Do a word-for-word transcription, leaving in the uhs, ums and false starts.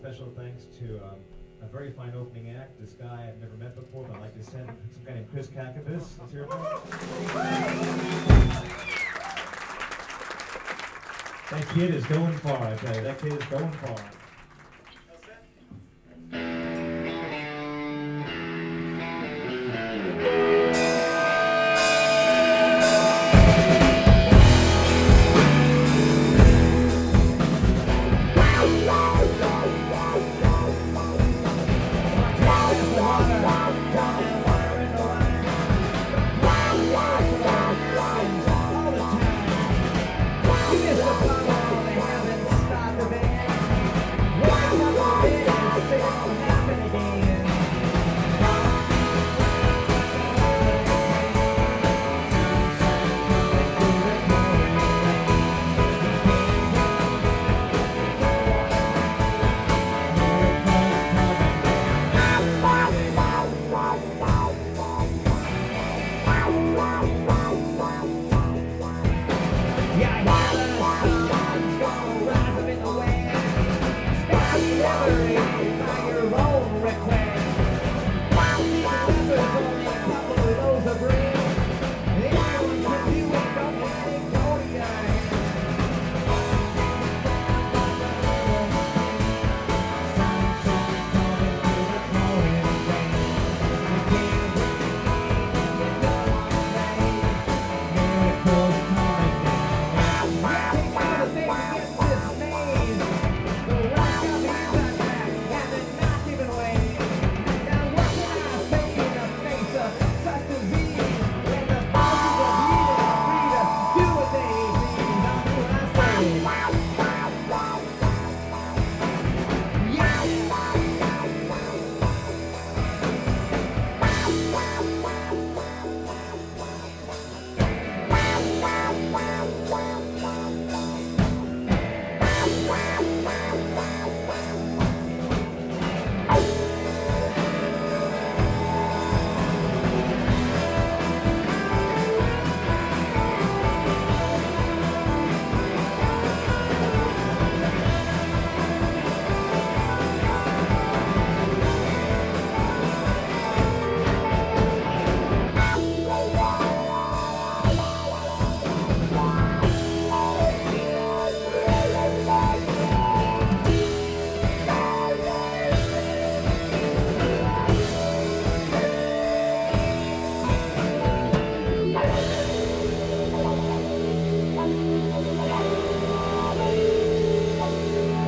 special thanks to um, a very fine opening act. This guy I've never met before, but I like to send some guy named Chris Kakavas. Let's hear it for him. That kid is going far, I tell you. That kid is going far. Only a couple of those are